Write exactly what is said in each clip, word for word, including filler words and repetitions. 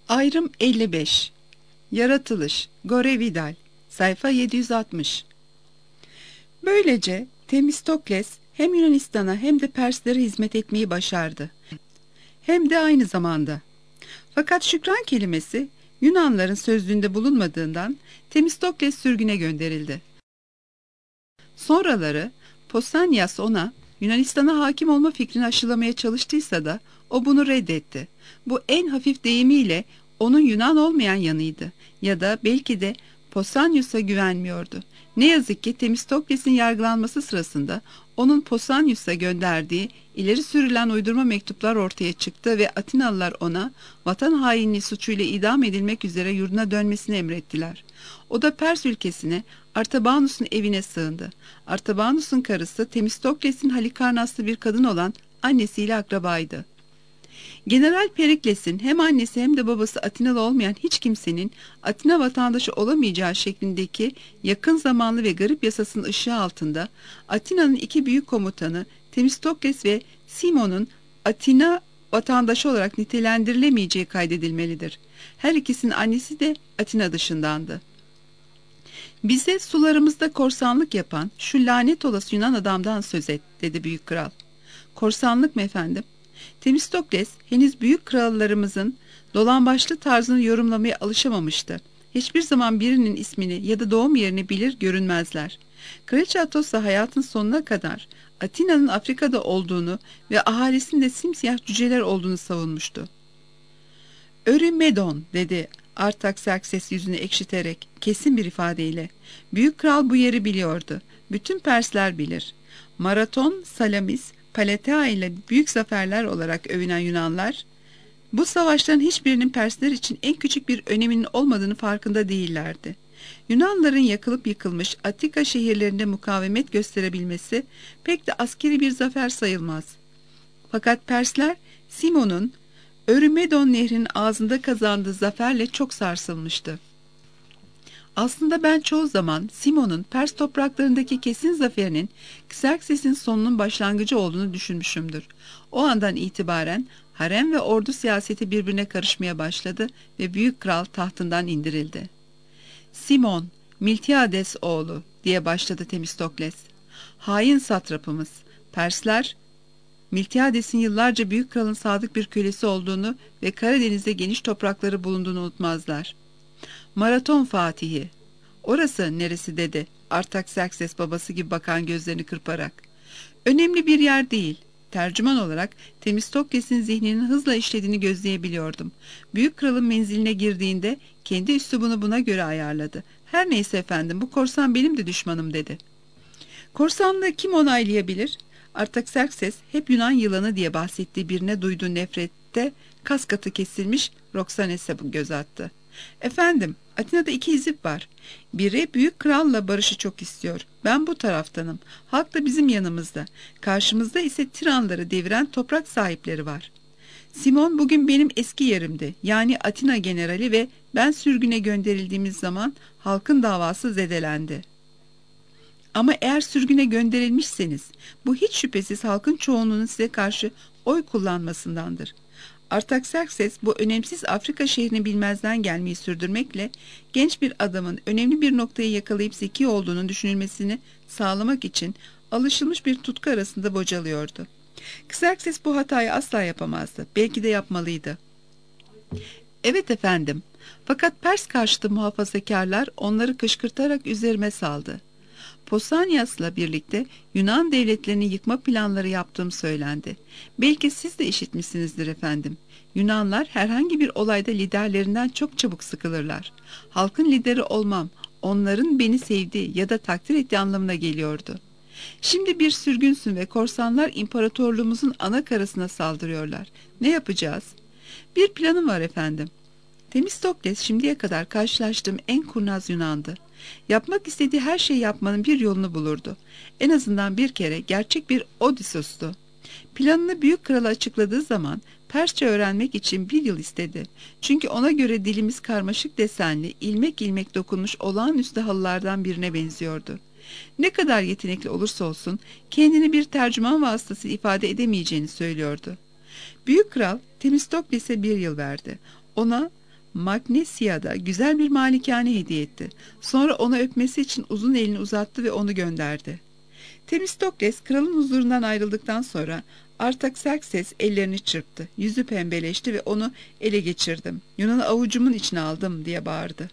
Ayrım elli beş. Yaratılış Gore Vidal. Sayfa yedi yüz altmış. Böylece Temistokles hem Yunanistan'a hem de Perslere hizmet etmeyi başardı. Hem de aynı zamanda. Fakat şükran kelimesi Yunanların sözlüğünde bulunmadığından Temistokles sürgüne gönderildi. Sonraları Pausanias ona Yunanistan'a hakim olma fikrini aşılamaya çalıştıysa da o bunu reddetti. Bu en hafif deyimiyle onun Yunan olmayan yanıydı ya da belki de Pausanias'a güvenmiyordu. Ne yazık ki Themistokles'in yargılanması sırasında onun Pausanias'a gönderdiği ileri sürülen uydurma mektuplar ortaya çıktı ve Atinalılar ona vatan hainliği suçuyla idam edilmek üzere yurduna dönmesini emrettiler. O da Pers ülkesine Artabanus'un evine sığındı. Artabanus'un karısı Themistokles'in Halikarnaslı bir kadın olan annesiyle akrabaydı. General Perikles'in hem annesi hem de babası Atinalı olmayan hiç kimsenin Atina vatandaşı olamayacağı şeklindeki yakın zamanlı ve garip yasasının ışığı altında Atina'nın iki büyük komutanı Temistokles ve Simon'un Atina vatandaşı olarak nitelendirilemeyeceği kaydedilmelidir. Her ikisinin annesi de Atina dışındandı. "Bize sularımızda korsanlık yapan şu lanet olası Yunan adamdan söz et," dedi büyük kral. "Korsanlık mı efendim?" Temistokles henüz büyük krallarımızın dolambaçlı tarzını yorumlamaya alışamamıştı. Hiçbir zaman birinin ismini ya da doğum yerini bilir görünmezler. Kraliçe Atossa hayatın sonuna kadar Atina'nın Afrika'da olduğunu ve ahalisinde simsiyah cüceler olduğunu savunmuştu. "Örümedon," dedi Artaxerxes yüzünü ekşiterek kesin bir ifadeyle. Büyük kral bu yeri biliyordu. Bütün Persler bilir. Maraton, Salamis, Palatea ile büyük zaferler olarak övünen Yunanlar, bu savaşların hiçbirinin Persler için en küçük bir öneminin olmadığını farkında değillerdi. Yunanların yakılıp yıkılmış Atika şehirlerinde mukavemet gösterebilmesi pek de askeri bir zafer sayılmaz. Fakat Persler, Simon'un Örümedon nehrinin ağzında kazandığı zaferle çok sarsılmıştı. Aslında ben çoğu zaman Simon'un Pers topraklarındaki kesin zaferinin Xerxes'in sonunun başlangıcı olduğunu düşünmüşümdür. O andan itibaren harem ve ordu siyaseti birbirine karışmaya başladı ve büyük kral tahtından indirildi. "Simon, Miltiades oğlu," diye başladı Temistokles. "Hain satrapımız. Persler, Miltiades'in yıllarca büyük kralın sadık bir kölesi olduğunu ve Karadeniz'de geniş toprakları bulunduğunu unutmazlar. Maraton Fatihi." "Orası neresi?" dedi Artaxerxes babası gibi bakan gözlerini kırparak. "Önemli bir yer değil." Tercüman olarak Themistokles'in zihninin hızla işlediğini gözleyebiliyordum. Büyük kralın menziline girdiğinde kendi üslubunu buna göre ayarladı. "Her neyse efendim, bu korsan benim de düşmanım," dedi. "Korsanlığı kim onaylayabilir?" Artaxerxes hep Yunan yılanı diye bahsettiği birine duyduğu nefrette kas katı kesilmiş Roxanes'e göz attı. "Efendim, Atina'da iki hizip var. Biri büyük kralla barışı çok istiyor. Ben bu taraftanım. Halk da bizim yanımızda. Karşımızda ise tiranları deviren toprak sahipleri var. Simon bugün benim eski yerimdi. Yani Atina generali ve ben sürgüne gönderildiğimiz zaman halkın davası zedelendi. Ama eğer sürgüne gönderilmişseniz bu hiç şüphesiz halkın çoğunluğunun size karşı oy kullanmasındandır." Artaxerxes bu önemsiz Afrika şehrini bilmezden gelmeyi sürdürmekle genç bir adamın önemli bir noktayı yakalayıp zeki olduğunu düşünülmesini sağlamak için alışılmış bir tutku arasında bocalıyordu. Xerxes bu hatayı asla yapamazdı. Belki de yapmalıydı. "Evet efendim. Fakat Pers karşıtı muhafazakarlar onları kışkırtarak üzerime saldı. Pausanias'la birlikte Yunan devletlerini yıkma planları yaptığım söylendi. Belki siz de işitmişsinizdir efendim. Yunanlar herhangi bir olayda liderlerinden çok çabuk sıkılırlar. Halkın lideri olmam, onların beni sevdiği ya da takdir ettiği anlamına geliyordu. Şimdi bir sürgünsün ve korsanlar imparatorluğumuzun ana karasına saldırıyorlar. Ne yapacağız?" "Bir planım var efendim." Temistokles şimdiye kadar karşılaştığım en kurnaz Yunan'dı. Yapmak istediği her şeyi yapmanın bir yolunu bulurdu. En azından bir kere gerçek bir Odysseus'tu. Planını büyük krala açıkladığı zaman Persçe öğrenmek için bir yıl istedi. Çünkü ona göre dilimiz karmaşık desenli, ilmek ilmek dokunmuş olağanüstü halılardan birine benziyordu. Ne kadar yetenekli olursa olsun kendini bir tercüman vasıtası ifade edemeyeceğini söylüyordu. Büyük kral Temistokles'e bir yıl verdi. Ona Magnesya'da güzel bir malikane hediye etti. Sonra onu öpmesi için uzun elini uzattı ve onu gönderdi. Temistokles kralın huzurundan ayrıldıktan sonra Artaxerxes ellerini çırptı. Yüzü pembeleşti ve onu ele geçirdim. Yunan'ı avucumun içine aldım diye bağırdı.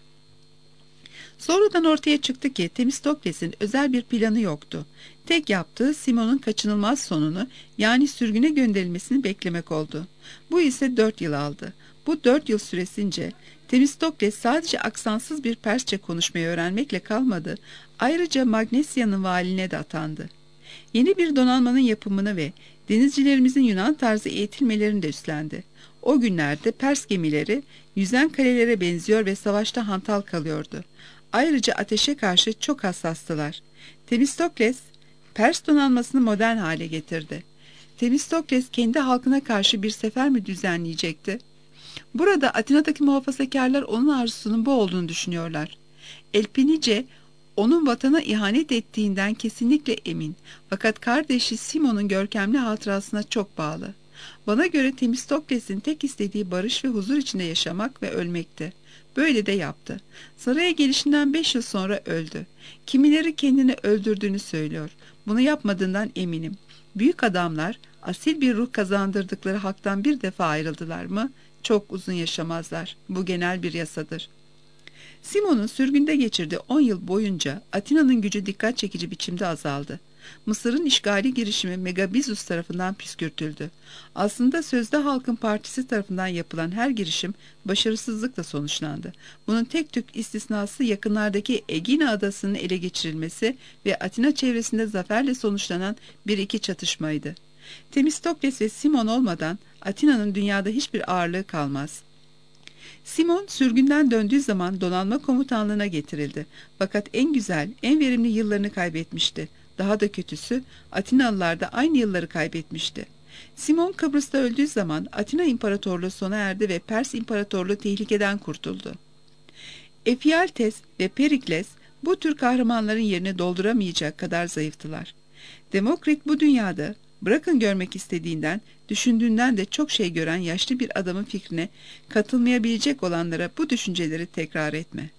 Sonradan ortaya çıktı ki Temistokles'in özel bir planı yoktu. Tek yaptığı Simon'un kaçınılmaz sonunu, yani sürgüne gönderilmesini beklemek oldu. Bu ise dört yıl aldı. Bu dört yıl süresince Temistokles sadece aksansız bir Persçe konuşmayı öğrenmekle kalmadı, ayrıca Magnesya'nın valine de atandı. Yeni bir donanmanın yapımını ve denizcilerimizin Yunan tarzı eğitilmelerini de üstlendi. O günlerde Pers gemileri yüzen kalelere benziyor ve savaşta hantal kalıyordu. Ayrıca ateşe karşı çok hassastılar. Temistokles, Pers donanmasını modern hale getirdi. Temistokles kendi halkına karşı bir sefer mi düzenleyecekti? Burada Atina'daki muhafazakarlar onun arzusunun bu olduğunu düşünüyorlar. Elpinice onun vatana ihanet ettiğinden kesinlikle emin. Fakat kardeşi Simon'un görkemli hatırasına çok bağlı. Bana göre Temistokles'in tek istediği barış ve huzur içinde yaşamak ve ölmekti. Böyle de yaptı. Saraya gelişinden beş yıl sonra öldü. Kimileri kendini öldürdüğünü söylüyor. Bunu yapmadığından eminim. Büyük adamlar asil bir ruh kazandırdıkları halktan bir defa ayrıldılar mı çok uzun yaşamazlar. Bu genel bir yasadır. Simon'un sürgünde geçirdiği on yıl boyunca Atina'nın gücü dikkat çekici biçimde azaldı. Mısır'ın işgali girişimi Megabizus tarafından püskürtüldü. Aslında sözde halkın partisi tarafından yapılan her girişim başarısızlıkla sonuçlandı. Bunun tek tük istisnası yakınlardaki Egina adasının ele geçirilmesi ve Atina çevresinde zaferle sonuçlanan bir iki çatışmaydı. Temistokles ve Simon olmadan Atina'nın dünyada hiçbir ağırlığı kalmaz. Simon sürgünden döndüğü zaman donanma komutanlığına getirildi. Fakat en güzel, en verimli yıllarını kaybetmişti. Daha da kötüsü Atinalılar da aynı yılları kaybetmişti. Simon Kıbrıs'ta öldüğü zaman Atina İmparatorluğu sona erdi ve Pers İmparatorluğu tehlikeden kurtuldu. Ephialtes ve Perikles bu tür kahramanların yerini dolduramayacak kadar zayıftılar. Demokrit bu dünyada bırakın görmek istediğinden, düşündüğünden de çok şey gören yaşlı bir adamın fikrine katılmayabilecek olanlara bu düşünceleri tekrar etme.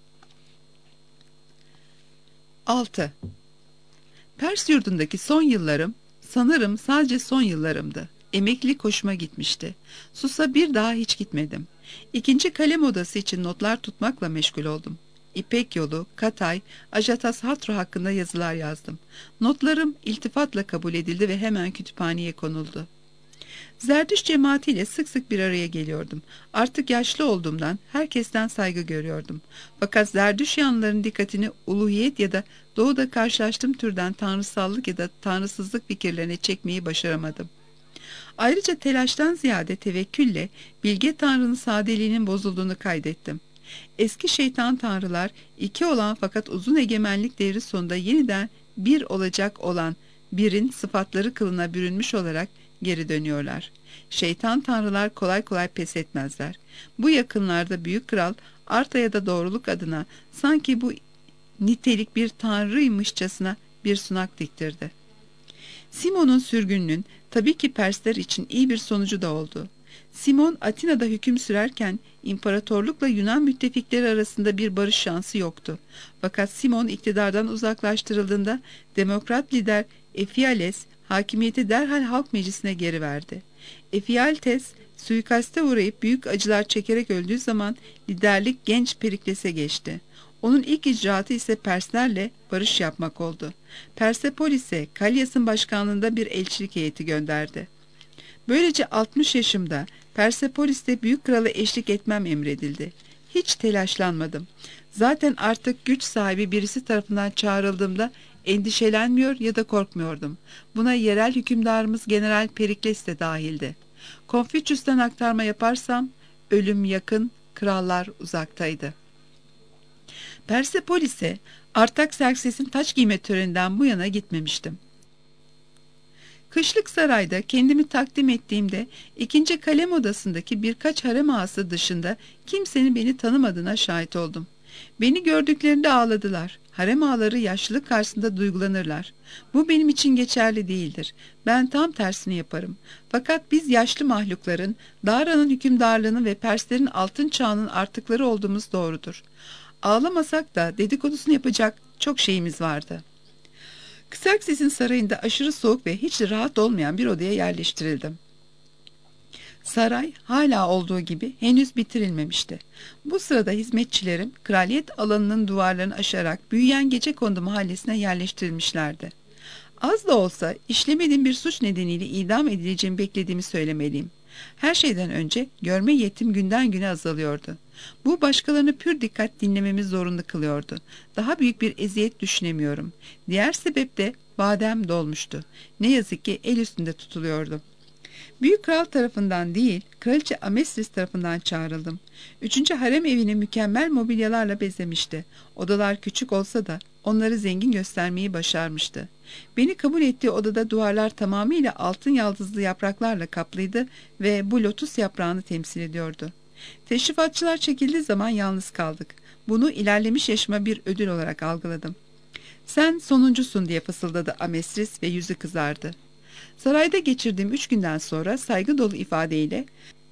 altı. Pers yurdundaki son yıllarım, sanırım sadece son yıllarımdı. Emeklilik hoşuma gitmişti. Sus'a bir daha hiç gitmedim. İkinci kalem odası için notlar tutmakla meşgul oldum. İpek yolu, Katay, Ajatashatru hakkında yazılar yazdım. Notlarım iltifatla kabul edildi ve hemen kütüphaneye konuldu. Zerdüşt cemaatiyle sık sık bir araya geliyordum. Artık yaşlı olduğumdan herkesten saygı görüyordum. Fakat Zerdüşt yanlıların dikkatini uluhiyet ya da doğuda karşılaştığım türden tanrısallık ya da tanrısızlık fikirlerine çekmeyi başaramadım. Ayrıca telaştan ziyade tevekkülle bilge tanrının sadeliğinin bozulduğunu kaydettim. Eski şeytan tanrılar iki olan fakat uzun egemenlik devri sonunda yeniden bir olacak olan birin sıfatları kılına bürünmüş olarak geri dönüyorlar. Şeytan tanrılar kolay kolay pes etmezler. Bu yakınlarda büyük kral Arta ya da doğruluk adına sanki bu nitelik bir tanrıymışçasına bir sunak diktirdi. Simon'un sürgününün tabii ki Persler için iyi bir sonucu da oldu. Simon Atina'da hüküm sürerken imparatorlukla Yunan müttefikleri arasında bir barış şansı yoktu. Fakat Simon iktidardan uzaklaştırıldığında demokrat lider Ephiales hakimiyeti derhal halk meclisine geri verdi. Ephialtes suikaste uğrayıp büyük acılar çekerek öldüğü zaman liderlik genç Perikles'e geçti. Onun ilk icraatı ise Perslerle barış yapmak oldu. Persepolis'e Kalyas'ın başkanlığında bir elçilik heyeti gönderdi. Böylece altmış yaşımda Persepolis'te büyük krala eşlik etmem emredildi. Hiç telaşlanmadım. Zaten artık güç sahibi birisi tarafından çağrıldığımda endişelenmiyor ya da korkmuyordum. Buna yerel hükümdarımız General Perikles de dahildi. Konfüçyüs'ten aktarma yaparsam ölüm yakın, krallar uzaktaydı. Persepolis'e Artaxerxes'in taç giyme töreninden bu yana gitmemiştim. Kışlık sarayda kendimi takdim ettiğimde ikinci kalem odasındaki birkaç harem ağası dışında kimsenin beni tanımadığına şahit oldum. Beni gördüklerinde ağladılar. Harem ağaları yaşlılık karşısında duygulanırlar. Bu benim için geçerli değildir. Ben tam tersini yaparım. Fakat biz yaşlı mahlukların, Dara'nın hükümdarlığının ve Perslerin altın çağının artıkları olduğumuz doğrudur. Ağlamasak da dedikodusunu yapacak çok şeyimiz vardı. Kserkses'in sarayında aşırı soğuk ve hiç de rahat olmayan bir odaya yerleştirildim. Saray hala olduğu gibi henüz bitirilmemişti. Bu sırada hizmetçilerim kraliyet alanının duvarlarını aşarak büyüyen Gecekondu mahallesine yerleştirilmişlerdi. Az da olsa işlemediğim bir suç nedeniyle idam edileceğimi beklediğimi söylemeliyim. Her şeyden önce görme yetim günden güne azalıyordu. Bu başkalarını pür dikkat dinlememiz zorunda kılıyordu. Daha büyük bir eziyet düşünemiyorum. Diğer sebep de badem dolmuştu. Ne yazık ki el üstünde tutuluyordu. Büyük kral tarafından değil, kraliçe Amestris tarafından çağrıldım. Üçüncü harem evini mükemmel mobilyalarla bezemişti. Odalar küçük olsa da onları zengin göstermeyi başarmıştı. Beni kabul ettiği odada duvarlar tamamıyla altın yaldızlı yapraklarla kaplıydı ve bu lotus yaprağını temsil ediyordu. Teşrifatçılar çekildiği zaman yalnız kaldık. Bunu ilerlemiş yaşıma bir ödül olarak algıladım. "Sen sonuncusun," diye fısıldadı Amestris ve yüzü kızardı. Sarayda geçirdiğim üç günden sonra saygı dolu ifadeyle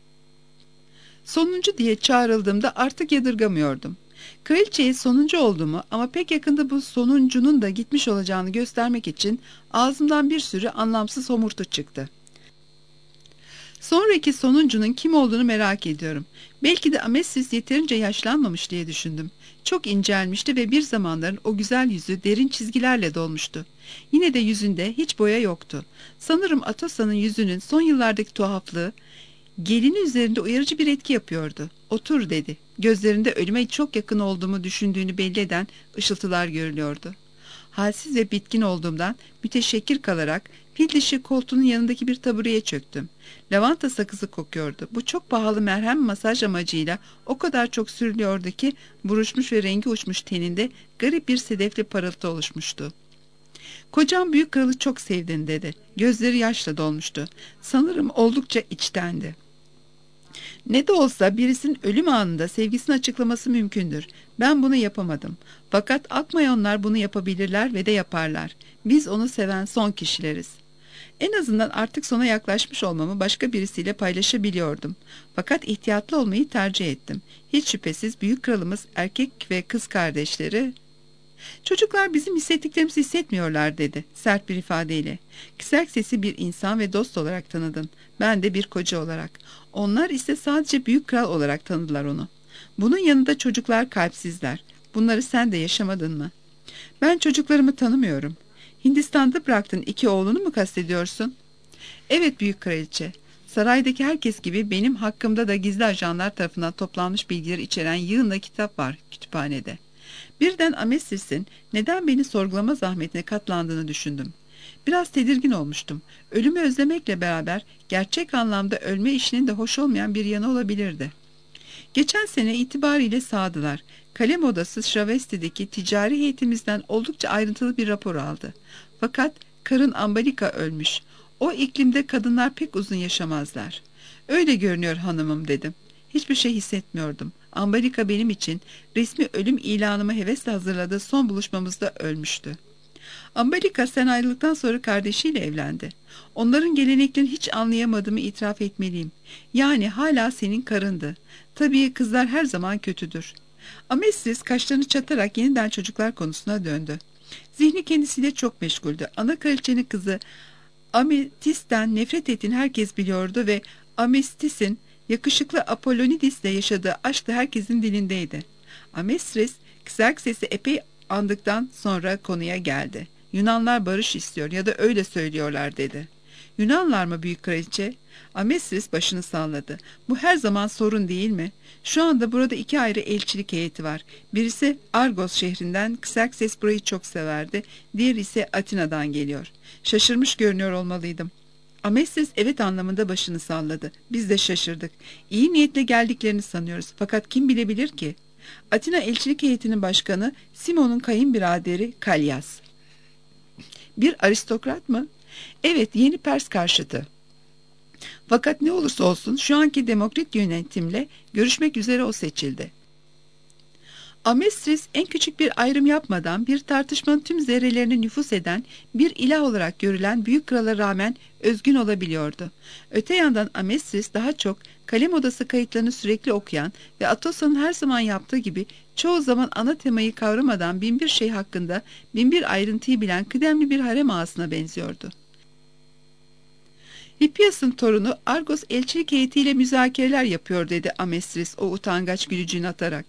sonuncu diye çağrıldığımda artık yadırgamıyordum. Kraliçeye sonuncu olduğumu ama pek yakında bu sonuncunun da gitmiş olacağını göstermek için ağzımdan bir sürü anlamsız homurtu çıktı. Sonraki sonuncunun kim olduğunu merak ediyorum. Belki de Amestris yeterince yaşlanmamış diye düşündüm. Çok incelmişti ve bir zamanların o güzel yüzü derin çizgilerle dolmuştu. Yine de yüzünde hiç boya yoktu. Sanırım Atosa'nın yüzünün son yıllardaki tuhaflığı gelini üzerinde uyarıcı bir etki yapıyordu. "Otur," dedi. Gözlerinde ölüme çok yakın olduğumu düşündüğünü belli eden ışıltılar görülüyordu. Halsiz ve bitkin olduğumdan müteşekkir kalarak fil dişi koltuğunun yanındaki bir tabureye çöktüm. Lavanta sakızı kokuyordu. Bu çok pahalı merhem masaj amacıyla o kadar çok sürülüyordu ki buruşmuş ve rengi uçmuş teninde garip bir sedefli parıltı oluşmuştu. "Kocam büyük kralı çok sevdin," dedi. Gözleri yaşla dolmuştu. Sanırım oldukça içtendi. "Ne de olsa birisinin ölüm anında sevgisini açıklaması mümkündür. Ben bunu yapamadım. Fakat Akmayonlar bunu yapabilirler ve de yaparlar. Biz onu seven son kişileriz. En azından artık sona yaklaşmış olmamı başka birisiyle paylaşabiliyordum. Fakat ihtiyatlı olmayı tercih ettim. Hiç şüphesiz büyük kralımız erkek ve kız kardeşleri... "Çocuklar bizim hissettiklerimizi hissetmiyorlar," dedi sert bir ifadeyle. "Kserkses'i bir insan ve dost olarak tanıdın. Ben de bir koca olarak. Onlar ise sadece büyük kral olarak tanıdılar onu. Bunun yanında çocuklar kalpsizler. Bunları sen de yaşamadın mı?" "Ben çocuklarımı tanımıyorum." "Hindistan'da bıraktığın iki oğlunu mu kastediyorsun?" "Evet büyük kraliçe. Saraydaki herkes gibi benim hakkımda da gizli ajanlar tarafından toplanmış bilgiler içeren yığınla kitap var kütüphanede." Birden Amestris'in neden beni sorgulama zahmetine katlandığını düşündüm. Biraz tedirgin olmuştum. Ölümü özlemekle beraber gerçek anlamda ölme işinin de hoş olmayan bir yanı olabilirdi. Geçen sene itibariyle sağdılar. Kalem odası Şravesti'deki ticari heyetimizden oldukça ayrıntılı bir rapor aldı. Fakat karın Ambalika ölmüş. O iklimde kadınlar pek uzun yaşamazlar. "Öyle görünüyor hanımım," dedim. Hiçbir şey hissetmiyordum. Ambalika benim için resmi ölüm ilanımı hevesle hazırladığı son buluşmamızda ölmüştü. Ambalika sen ayrıldıktan sonra kardeşiyle evlendi. Onların geleneklerini hiç anlayamadığımı itiraf etmeliyim. Yani hala senin karındı. Tabii kızlar her zaman kötüdür. Amestris kaşlarını çatarak yeniden çocuklar konusuna döndü. Zihni kendisiyle çok meşguldü. Ana kraliçenin kızı Amethis'ten nefret ettiğini herkes biliyordu ve Amestis'in yakışıklı Apollonidis'le yaşadığı aşk da herkesin dilindeydi. Amestris, Kserkses'i epey andıktan sonra konuya geldi. "Yunanlar barış istiyor ya da öyle söylüyorlar," dedi. "Yunanlar mı büyük kraliçe?" Amestris başını salladı. "Bu her zaman sorun değil mi? Şu anda burada iki ayrı elçilik heyeti var. Birisi Argos şehrinden, Kserkses burayı çok severdi. Diğeri ise Atina'dan geliyor. Şaşırmış görünüyor olmalıydım." Amestris evet anlamında başını salladı. "Biz de şaşırdık. İyi niyetle geldiklerini sanıyoruz. Fakat kim bilebilir ki?" Atina elçilik heyetinin başkanı Simon'un kayınbiraderi Kalyas. "Bir aristokrat mı?" "Evet, yeni Pers karşıtı. Fakat ne olursa olsun şu anki demokrat yönetimle görüşmek üzere o seçildi." Amestris en küçük bir ayrım yapmadan bir tartışmanın tüm zerrelerine nüfuz eden, bir ilah olarak görülen büyük krala rağmen özgün olabiliyordu. Öte yandan Amestris daha çok kalem odası kayıtlarını sürekli okuyan ve Atosa'nın her zaman yaptığı gibi çoğu zaman ana temayı kavramadan binbir şey hakkında binbir ayrıntıyı bilen kıdemli bir harem ağasına benziyordu. Hippias'ın torunu Argos elçilik heyetiyle müzakereler yapıyor dedi Amestris o utangaç gülücüğünü atarak.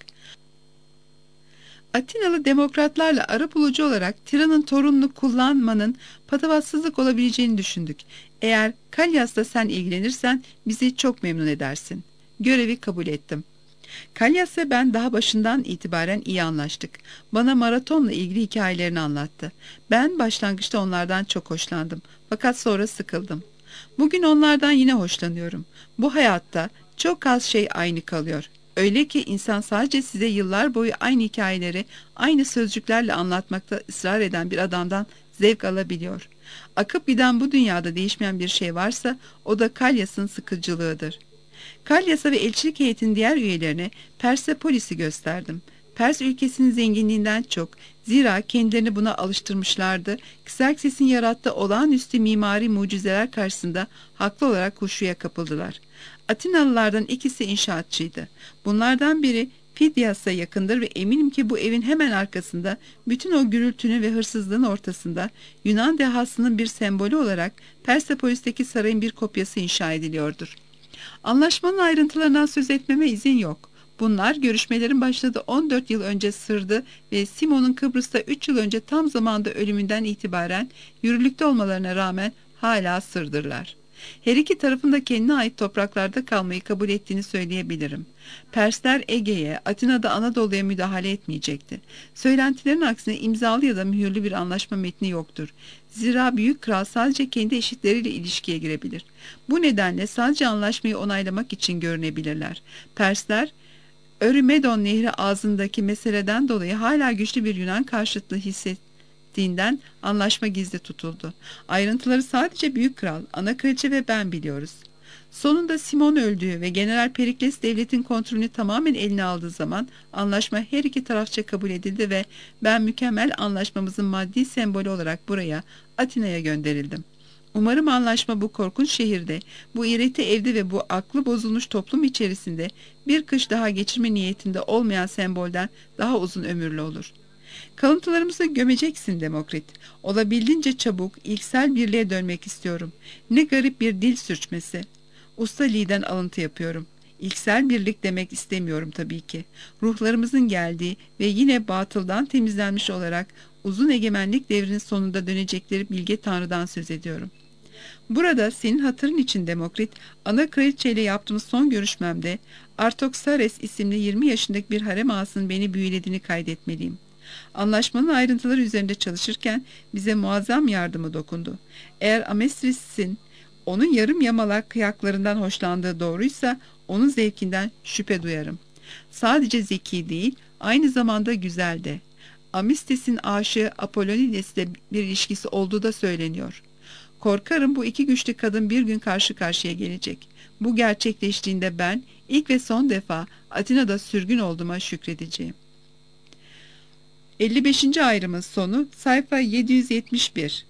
Atinalı demokratlarla arabulucu olarak Tiran'ın torununu kullanmanın patavatsızlık olabileceğini düşündük. Eğer Kalyas'la sen ilgilenirsen bizi çok memnun edersin. Görevi kabul ettim. Kalyas'la ben daha başından itibaren iyi anlaştık. Bana maratonla ilgili hikayelerini anlattı. Ben başlangıçta onlardan çok hoşlandım. Fakat sonra sıkıldım. Bugün onlardan yine hoşlanıyorum. Bu hayatta çok az şey aynı kalıyor. Öyle ki insan sadece size yıllar boyu aynı hikayeleri aynı sözcüklerle anlatmakta ısrar eden bir adamdan zevk alabiliyor. Akıp giden bu dünyada değişmeyen bir şey varsa o da Kalyas'ın sıkıcılığıdır. Kalyas'a ve elçilik heyetinin diğer üyelerine Persepolis'i gösterdim. Pers ülkesinin zenginliğinden çok, zira kendilerini buna alıştırmışlardı, Xerxes'in yarattığı olağanüstü mimari mucizeler karşısında haklı olarak huşuya kapıldılar. Atinalılardan ikisi inşaatçıydı. Bunlardan biri Fidias'a yakındır ve eminim ki bu evin hemen arkasında, bütün o gürültünün ve hırsızlığın ortasında Yunan dehasının bir sembolü olarak Persepolis'teki sarayın bir kopyası inşa ediliyordur. Anlaşmanın ayrıntılarından söz etmeme izin yok. Bunlar görüşmelerin başladığı on dört yıl önce sırdı ve Simon'un Kıbrıs'ta üç yıl önce tam zamanda ölümünden itibaren yürürlükte olmalarına rağmen hala sırdırlar. Her iki tarafın da kendine ait topraklarda kalmayı kabul ettiğini söyleyebilirim. Persler Ege'ye, Atina'da Anadolu'ya müdahale etmeyecekti. Söylentilerin aksine imzalı ya da mühürlü bir anlaşma metni yoktur. Zira büyük kral sadece kendi eşitleriyle ilişkiye girebilir. Bu nedenle sadece anlaşmayı onaylamak için görünebilirler. Persler, Örümedon Nehri ağzındaki meseleden dolayı hala güçlü bir Yunan karşıtlığı hissettiğinden anlaşma gizli tutuldu. Ayrıntıları sadece büyük kral, ana kraliçe ve ben biliyoruz. Sonunda Simon öldüğü ve General Perikles devletin kontrolünü tamamen eline aldığı zaman anlaşma her iki tarafça kabul edildi ve ben mükemmel anlaşmamızın maddi sembolü olarak buraya, Atina'ya gönderildim. Umarım anlaşma bu korkunç şehirde, bu iğreti evde ve bu aklı bozulmuş toplum içerisinde bir kış daha geçirme niyetinde olmayan sembolden daha uzun ömürlü olur. Kalıntılarımızı gömeceksin Demokrit. Olabildiğince çabuk, ilksel birliğe dönmek istiyorum. Ne garip bir dil sürçmesi. Usta Lee'den alıntı yapıyorum. İlksel birlik demek istemiyorum tabii ki. Ruhlarımızın geldiği ve yine batıldan temizlenmiş olarak uzun egemenlik devrinin sonunda dönecekleri bilge Tanrı'dan söz ediyorum. Burada senin hatırın için Demokrit, ana kraliçeyle yaptığımız son görüşmemde Artoxares isimli yirmi yaşındaki bir harem ağasının beni büyülediğini kaydetmeliyim. Anlaşmanın ayrıntıları üzerinde çalışırken bize muazzam yardımı dokundu. Eğer Amestris'in onun yarım yamalak kıyaklarından hoşlandığı doğruysa onun zevkinden şüphe duyarım. Sadece zeki değil, aynı zamanda güzel de. Amestris'in aşığı Apollonides'le bir ilişkisi olduğu da söyleniyor. Korkarım bu iki güçlü kadın bir gün karşı karşıya gelecek. Bu gerçekleştiğinde ben ilk ve son defa Atina'da sürgün olduğuma şükredeceğim. elli beşinci ayrımın sonu sayfa yedi yüz yetmiş bir.